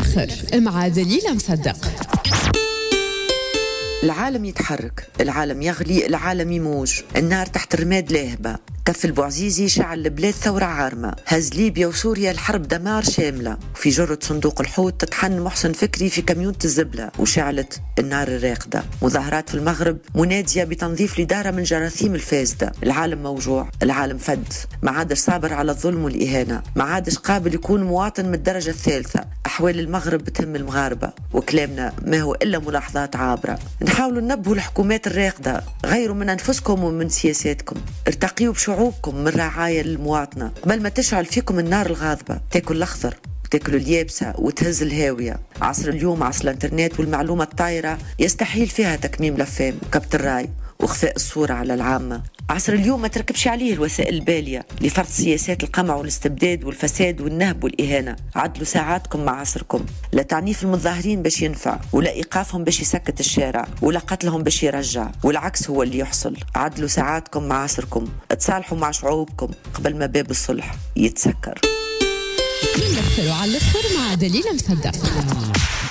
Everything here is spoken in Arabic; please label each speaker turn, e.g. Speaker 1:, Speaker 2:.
Speaker 1: الأخر مع دليلة مصدق.
Speaker 2: العالم يتحرك، العالم يغلي، العالم يموج، النار تحت الرماد لاهبة. كف البوعزيزي شعل البلاد ثورة عارمة، هز ليبيا وسوريا الحرب دمار شاملة. في جرة صندوق الحوت تطحن محسن فكري في كميونة الزبلة وشعلت النار الراقدة. مظاهرات في المغرب منادية بتنظيف الإدارة من جراثيم الفاسدة. العالم موجوع، العالم فد، ما عادش صابر على الظلم والإهانة، ما عادش قابل يكون مواطن من الدرجة الثالثة. أحوال المغرب بتهم المغاربة وكلامنا ما هو إلا ملاحظات عابرة. نحاولوا ننبهوا الحكومات الراقدة، غيروا من أنفسكم ومن سياساتكم، ارتقيوا بشعوبكم من رعاية للمواطنة قبل ما تشعل فيكم النار الغاضبة. تاكل الأخضر، تاكلوا اليابسة وتهز الهاوية. عصر اليوم عصر الانترنت والمعلومة الطايرة يستحيل فيها تكميم الأفهام وكبت الرأي وخفاء الصورة على العامة. عصر اليوم ما تركبش عليه الوسائل البالية لفرض سياسات القمع والاستبداد والفساد والنهب والإهانة. عدلوا ساعاتكم مع عصركم، لا تعنيف المتظاهرين باش ينفع، ولا إيقافهم باش يسكت الشارع، ولا قتلهم باش يرجع، والعكس هو اللي يحصل. عدلوا ساعاتكم مع عصركم، اتصالحوا مع شعوبكم قبل ما باب الصلح يتسكر.
Speaker 1: من الأخر وعلى الأخر مع دليلة مصدق.